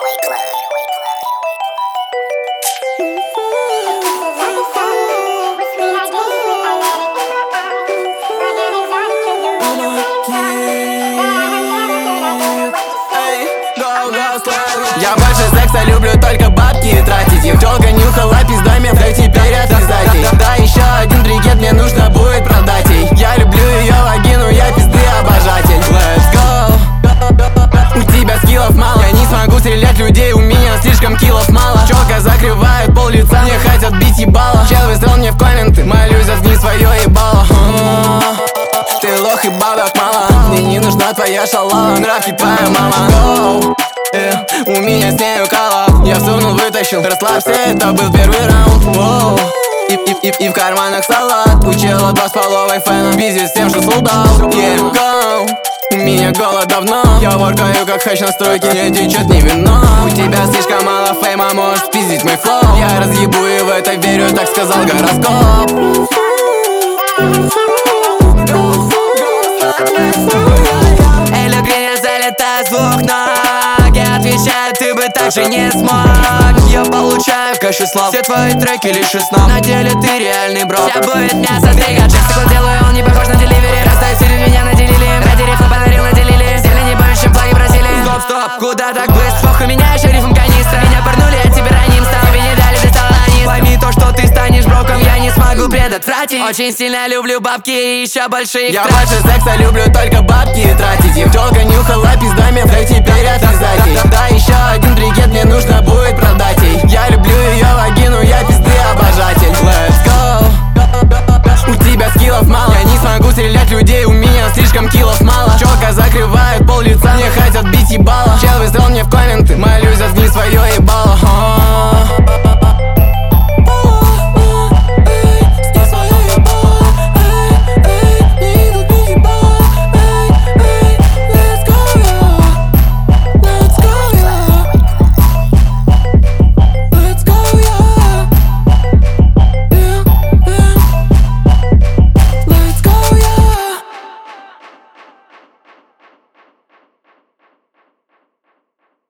Я больше секса люблю, только бабки тратить. Их тёлка нюхала пиздами, да теперь отвязать ей. Да еще один бригет мне нужно будет продать ей. Я люблю ее вагину, я пизды обожатель. Let's go. У тебя скиллов мало, я не смогу стрелять людей, у меня слишком киллов мало. Чёлка закрывает пол лица, мне хотят бить ебало. Чел выстрел мне в комменты, молюсь, заткни свое ебало. Ты лох и бабок мало, мне не нужна твоя шалава, нравки твоя мама. У меня с нею кала, я всунул, вытащил, расслабься, это был первый раунд. И в карманах салат, у чела 2 с половой фэна, бизнес с тем, что солдат. У меня голод давно, я воркаю как хач на стройке, не течет ни вино. У тебя слишком мало фейма, можешь спиздить мой флоу. Я разъебу и в это верю, так сказал гороскоп. Элю Гриня залетает в окна, отвечаю, ты бы так же не смог. Я получаю кэш и слав, все твои треки лишь из сна. На деле ты реальный бро, вся будет мясо двигать. Секунд делаю, он не похож на деливери. Расстаюсь, или меня наделили, ради рифма подарил, наделили. Стили не больше, чем флаги Бразилии. Стоп, стоп, куда так быстро? Похуй, меня еще рифм канистра. Меня пырнули, а тебе раним стал. Тебе не дали, ты стал анист. Пойми то, что ты станешь броком, я не смогу предотвратить. Очень сильно люблю бабки и еще больше их Я больше секса люблю, только бабки тратить. Их тёлка нюхала пиздами, да теперь